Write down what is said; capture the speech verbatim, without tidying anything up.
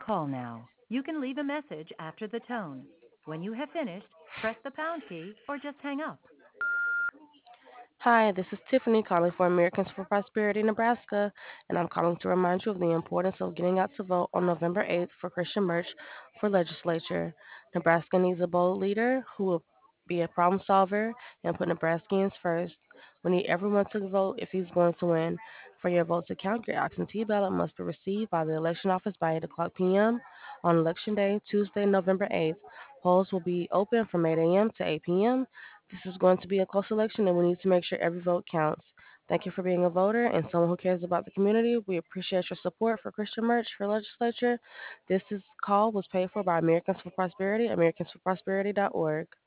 call now. You can leave a message after the tone. When you have finished, press the pound key or just hang up. Hi, this is Tiffany calling for Americans for Prosperity, Nebraska, and I'm calling to remind you of the importance of getting out to vote on November eighth for Christian Merch for legislature. Nebraska needs a bold leader who will be a problem solver and put Nebraskans first. We need everyone to vote if he's going to win. For your vote to count, your absentee ballot must be received by the election office by eight o'clock p m on Election Day, Tuesday, November eighth. Polls will be open from eight a m to eight p m This is going to be a close election, and we need to make sure every vote counts. Thank you for being a voter and someone who cares about the community. We appreciate your support for Christian Merch for legislature. This is call was paid for by Americans for Prosperity, americans for prosperity dot org.